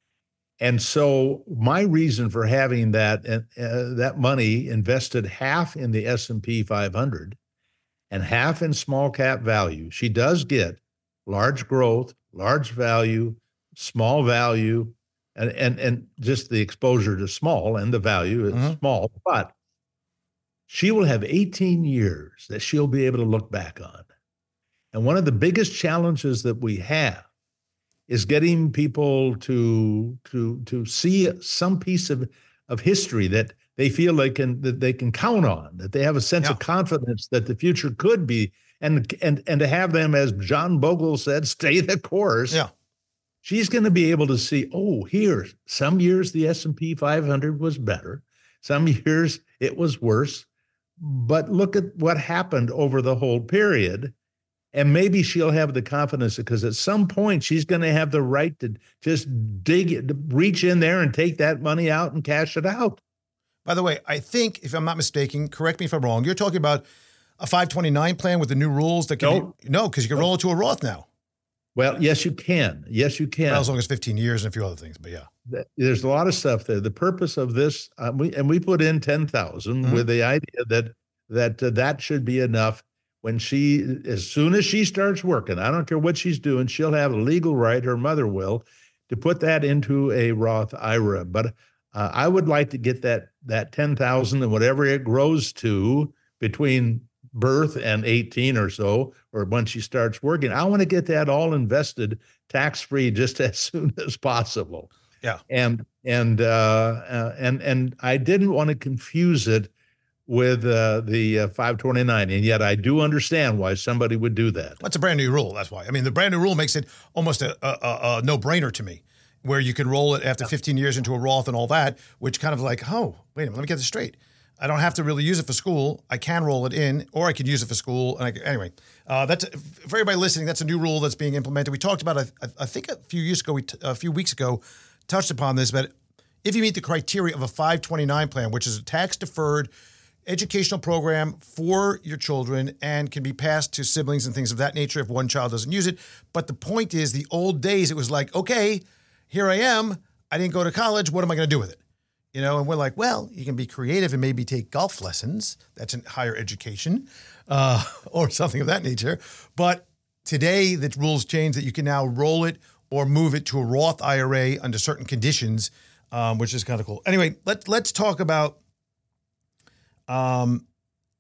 And so my reason for having that uh, that money invested half in the S and P five hundred and half in small cap value, she does get large growth, large value, small value, and and and just the exposure to small and the value is mm-hmm. small, but she will have eighteen years that she'll be able to look back on. And one of the biggest challenges that we have is getting people to to to see some piece of, of history that they feel they can that they can count on, that they have a sense yeah. of confidence that the future could be, and and and to have them, as John Bogle said, stay the course. Yeah. She's going to be able to see, oh, here, some years the S and P five hundred was better, some years it was worse. But look at what happened over the whole period. And maybe she'll have the confidence because at some point she's going to have the right to just dig, reach in there and take that money out and cash it out. By the way, I think, if I'm not mistaken, correct me if I'm wrong, you're talking about a five twenty-nine plan with the new rules that can no. be, no, because you can no. roll it to a Roth now. Well, yes, you can. Yes, you can. Well, as long as fifteen years and a few other things, but yeah. There's a lot of stuff there. The purpose of this, uh, we, and we put in ten thousand mm-hmm. with the idea that that uh, that should be enough. When she, as soon as she starts working, I don't care what she's doing, she'll have a legal right, her mother will, to put that into a Roth I R A. But uh, I would like to get that that ten thousand and whatever it grows to between birth and eighteen or so, or when she starts working, I want to get that all invested tax-free just as soon as possible. Yeah. And, and, uh, uh, and, and I didn't want to confuse it with uh, the uh, five twenty-nine. And yet I do understand why somebody would do that. That's a brand new rule. That's why. I mean, the brand new rule makes it almost a, a, a no-brainer to me, where you can roll it after fifteen years into a Roth and all that, which kind of like, oh, wait a minute, let me get this straight. I don't have to really use it for school. I can roll it in, or I could use it for school. And I, anyway, uh, that's for everybody listening. That's a new rule that's being implemented. We talked about, I, I think a few years ago, we t- a few weeks ago, touched upon this. But if you meet the criteria of a five twenty-nine plan, which is a tax-deferred educational program for your children and can be passed to siblings and things of that nature if one child doesn't use it. But the point is, the old days, it was like, okay, here I am. I didn't go to college. What am I going to do with it? You know, and we're like, well, you can be creative and maybe take golf lessons. That's in higher education uh, or something of that nature. But today, the rules change that you can now roll it or move it to a Roth I R A under certain conditions, um, which is kind of cool. Anyway, let, let's talk about... Um,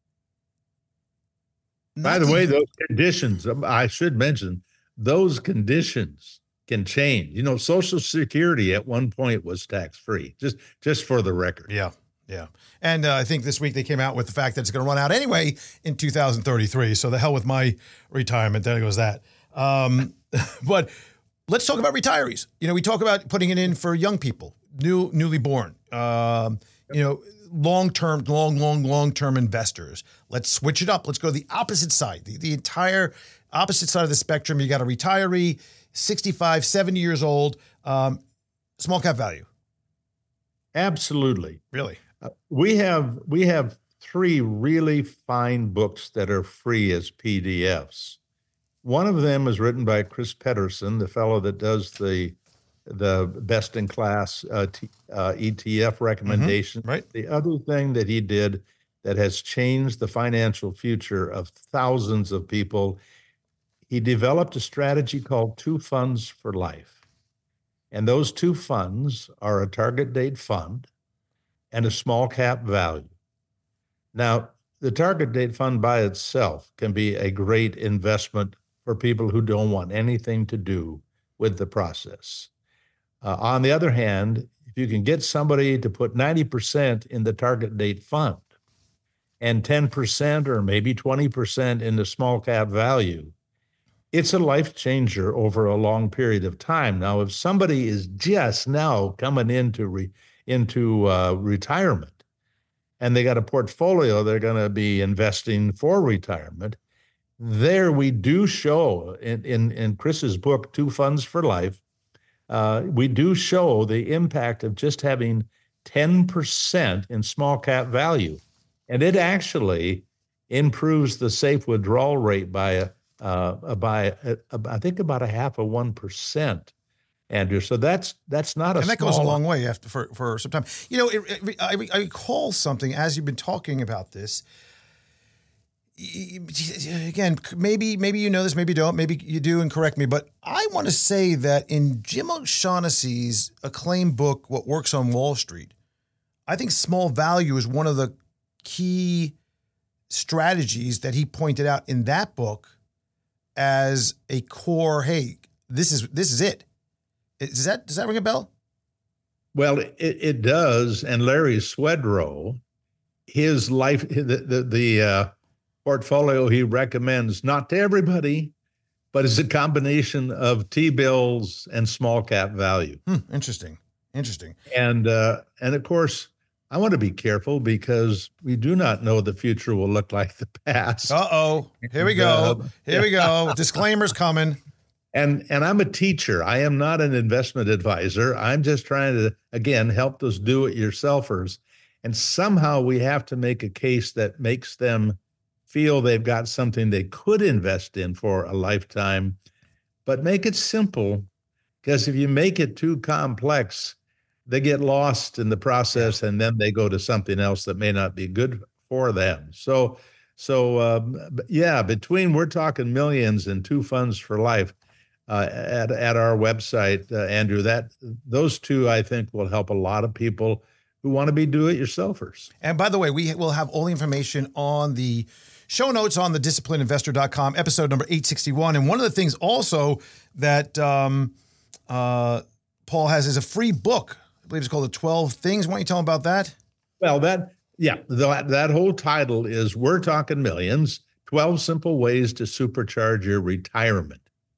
By the way, those conditions, I should mention, those conditions can change. You know, Social Security at one point was tax-free, just just for the record. Yeah, yeah. And uh, I think this week they came out with the fact that it's going to run out anyway in two thousand thirty-three. So the hell with my retirement. There goes that. Um, but let's talk about retirees. You know, we talk about putting it in for young people, new newly born. Um, you know, long-term, long, long, long-term investors. Let's switch it up. Let's go to the opposite side, the, the entire opposite side of the spectrum. You got a retiree, sixty-five, seventy years old, um, small cap value. Absolutely. Really? Uh, we have we have three really fine books that are free as P D Fs. One of them is written by Chris Pedersen, the fellow that does the the best in class uh, t, uh, E T F recommendation. Mm-hmm. Right. The other thing that he did that has changed the financial future of thousands of people, he developed a strategy called Two Funds for Life. And those two funds are a target date fund and a small cap value. Now, the target date fund by itself can be a great investment for people who don't want anything to do with the process. Uh, on the other hand, if you can get somebody to put ninety percent in the target date fund and ten percent or maybe twenty percent in the small cap value, it's a life changer over a long period of time. Now, if somebody is just now coming into re, into uh, retirement and they got a portfolio they're going to be investing for retirement, there we do show in, in, in Chris's book, Two Funds for Life, uh, we do show the impact of just having ten percent in small cap value. And it actually improves the safe withdrawal rate by a Uh, by uh, I think about a half of one percent, Andrew. So that's that's not a and that small, goes a long way after for, for some time. You know, it, it, I, I recall something as you've been talking about this. Again, maybe maybe you know this, maybe you don't, maybe you do, and correct me. But I want to say that in Jim O'Shaughnessy's acclaimed book, What Works on Wall Street, I think small value is one of the key strategies that he pointed out in that book as a core. Hey, this is this is it. Is that does that ring a bell? Well, it, it does. And Larry Swedroe, his life, the the, the uh, portfolio he recommends not to everybody, but it's a combination of T-bills and small cap value. Hmm, interesting, interesting. And uh, and of course, I want to be careful because we do not know the future will look like the past. Uh-oh. Here we go. Here we go. Disclaimers coming. And and I'm a teacher. I am not an investment advisor. I'm just trying to, again, help those do-it-yourselfers. And somehow we have to make a case that makes them feel they've got something they could invest in for a lifetime, but make it simple. Because if you make it too complex, they get lost in the process, and then they go to something else that may not be good for them. So, so um, yeah, between we're talking millions and Two Funds for Life uh, at at our website, uh, Andrew. That those two, I think, will help a lot of people who want to be do-it-yourselfers. And by the way, we will have all the information on the show notes on the disciplined investor dot com, episode number eight sixty-one. And one of the things also that um, uh, Paul has is a free book. I believe it's called The twelve Things. Why don't you tell them about that? Well, that, yeah, that, that whole title is We're Talking Millions, twelve Simple Ways to Supercharge Your Retirement.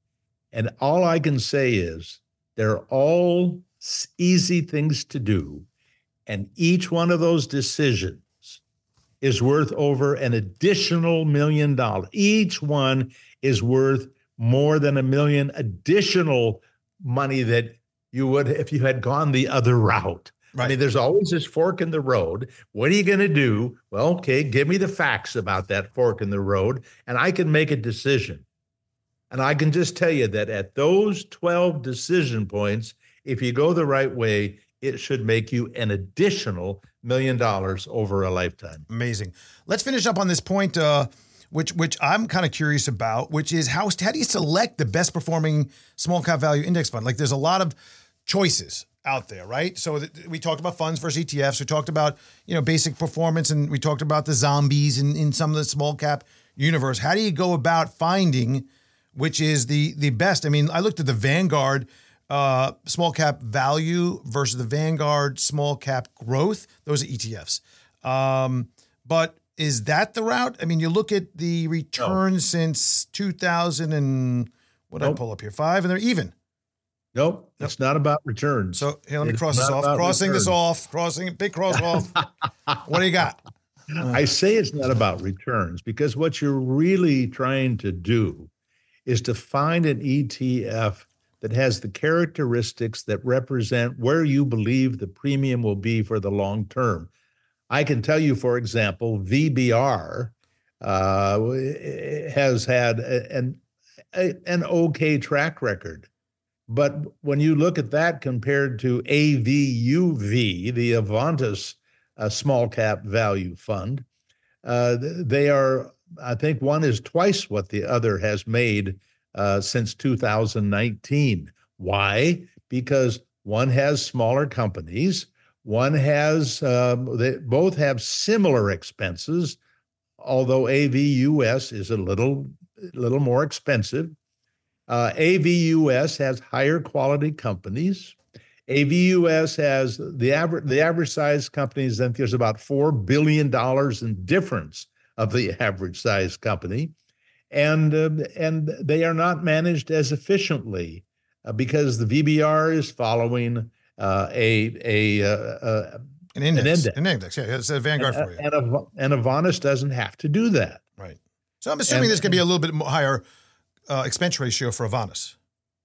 And all I can say is they're all easy things to do. And each one of those decisions is worth over an additional million dollars. Each one is worth more than a million additional money that you would if you had gone the other route. Right. I mean, there's always this fork in the road. What are you going to do? Well, okay, give me the facts about that fork in the road, and I can make a decision. And I can just tell you that at those twelve decision points, if you go the right way, it should make you an additional million dollars over a lifetime. Amazing. Let's finish up on this point, uh, which which I'm kind of curious about, which is how, how do you select the best performing small cap value index fund? Like there's a lot of choices out there, right? So th- we talked about funds versus E T Fs. We talked about, you know, basic performance, and we talked about the zombies in, in some of the small cap universe. How do you go about finding which is the the best? I mean, I looked at the Vanguard uh, small cap value versus the Vanguard small cap growth. Those are E T Fs. Um, but is that the route? I mean, you look at the return no. since two thousand and what did nope. I pull up here? Five, and they're even. Nope, it's not about returns. So here, let me It's cross this not off. about Crossing this returns. off. Crossing, big cross off. What do you got? I say it's not about returns because what you're really trying to do is to find an E T F that has the characteristics that represent where you believe the premium will be for the long term. I can tell you, for example, V B R uh, has had a, an, a, an okay track record. But when you look at that compared to A V U V, the Avantis uh, small cap value fund, uh, they are, I think one is twice what the other has made uh, since two thousand nineteen. Why? Because one has smaller companies, one has, um, they both have similar expenses, although A V U S is a little, little more expensive. Uh, A V U S has higher quality companies. A V U S has the average, the average size companies, I think there's about four billion dollars in difference of the average size company. And, uh, and they are not managed as efficiently uh, because the V B R is following uh, a, a, uh, uh, An index. An index. An index. Yeah, it's a Vanguard and, for you. And, Av- and Avantis doesn't have to do that. Right. So I'm assuming And- there's going to be a little bit more higher uh, expense ratio for Avantis.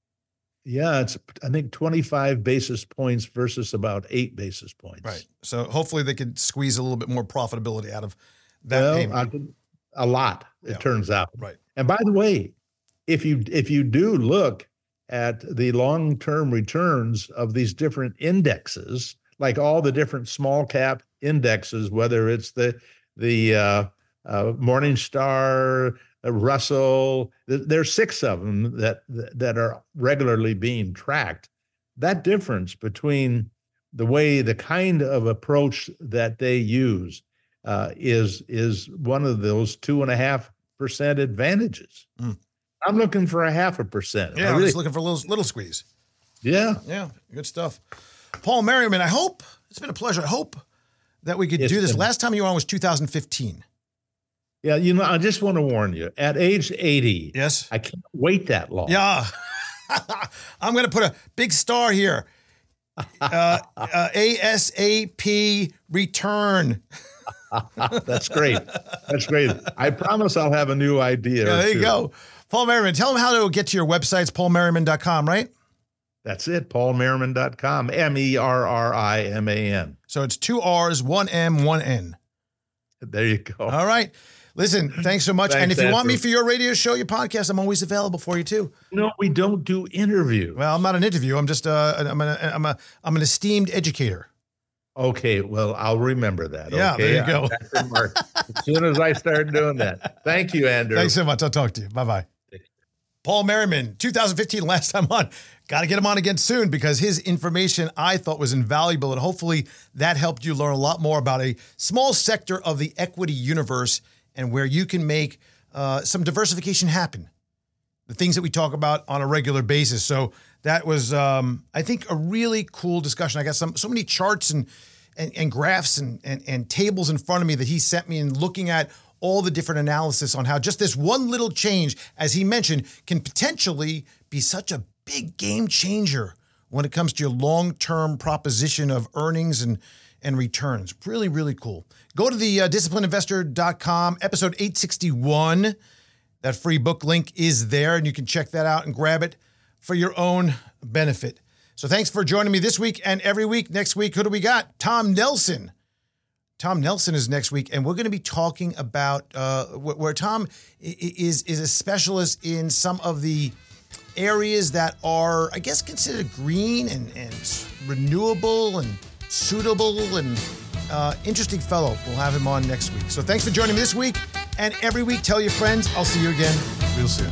Yeah, it's, I think, twenty-five basis points versus about eight basis points. Right. So hopefully they could squeeze a little bit more profitability out of that Well, payment. I could- a lot, it Yeah. turns out. Right. And by the way, if you if you do look at the long-term returns of these different indexes, like all the different small cap indexes, whether it's the the uh, uh, Morningstar, uh, Russell, th- there's six of them that that are regularly being tracked. That difference between the way, the kind of approach that they use uh, is is one of those two and a half percent advantages. Mm. I'm looking for a half a percent. Yeah, I I'm really- just looking for a little, little squeeze. yeah. Yeah, good stuff. Paul Merriman, I hope, it's been a pleasure. I hope that we could It's do this. been- Last time you were on was two thousand fifteen. Yeah, you know, I just want to warn you, at age eighty, Yes? I can't wait that long. Yeah. I'm going to put a big star here. Uh, uh, ASAP return. That's great. That's great. I promise I'll have a new idea. Yeah, or there you two. go. Paul Merriman, tell them how to get to your website. It's paul merriman dot com, right? That's it, paul merriman dot com, M E R R I M A N. So it's two R's, one M, one N. There you go. All right. Listen, thanks so much. and Thanks, if you want me Andrew. for your radio show, your podcast, I'm always available for you too. No, we don't do interviews. Well, I'm not an interview. I'm just uh, I'm an I'm a I'm an esteemed educator. Okay, well, I'll remember that. Yeah, okay? there you go. That's the mark. As soon as I start doing that. Thank you, Andrew. Thanks so much. I'll talk to you. Bye bye. Paul Merriman, two thousand fifteen, last time on. Got to get him on again soon because his information I thought was invaluable, and hopefully that helped you learn a lot more about a small sector of the equity universe and where you can make uh, some diversification happen. The things that we talk about on a regular basis. So that was, um, I think, a really cool discussion. I got some so many charts and and, and graphs and, and and tables in front of me that he sent me, and looking at all the different analysis on how just this one little change, as he mentioned, can potentially be such a big game changer when it comes to your long-term proposition of earnings and, and returns. Really, really cool. Go to the uh, disciplined investor dot com, episode eight sixty-one. That free book link is there, and you can check that out and grab it for your own benefit. So thanks for joining me this week and every week. Next week, who do we got? Tom Nelson. Tom Nelson is next week, and we're going to be talking about uh, where, where Tom is is a specialist in some of the areas that are, I guess, considered green and, and renewable and suitable and uh, interesting fellow. We'll have him on next week. So thanks for joining me this week and every week. Tell your friends. I'll see you again real soon.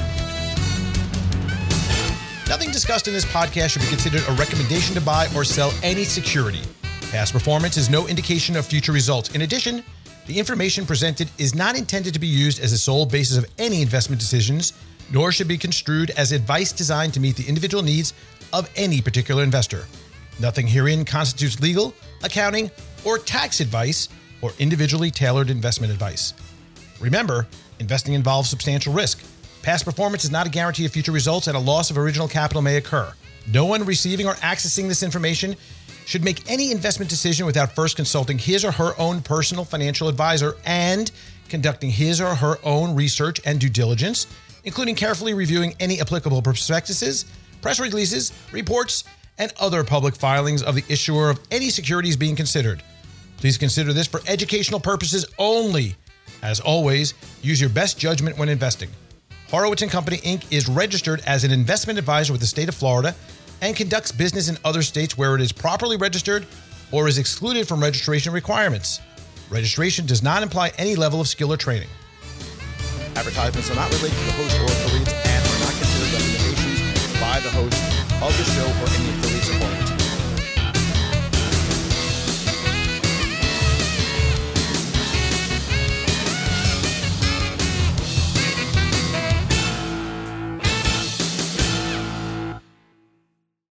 Nothing discussed in this podcast should be considered a recommendation to buy or sell any security. Past performance is no indication of future results. In addition, the information presented is not intended to be used as the sole basis of any investment decisions, nor should be construed as advice designed to meet the individual needs of any particular investor. Nothing herein constitutes legal, accounting, or tax advice or individually tailored investment advice. Remember, investing involves substantial risk. Past performance is not a guarantee of future results, and a loss of original capital may occur. No one receiving or accessing this information should make any investment decision without first consulting his or her own personal financial advisor and conducting his or her own research and due diligence, including carefully reviewing any applicable prospectuses, press releases, reports, and other public filings of the issuer of any securities being considered. Please consider this for educational purposes only. As always, use your best judgment when investing. Horowitz and Company, Incorporated is registered as an investment advisor with the state of Florida and conducts business in other states where it is properly registered or is excluded from registration requirements. Registration does not imply any level of skill or training. Advertisements are not related to the host or affiliates and are not considered recommendations by the host of the show or any affiliates of Horowitz.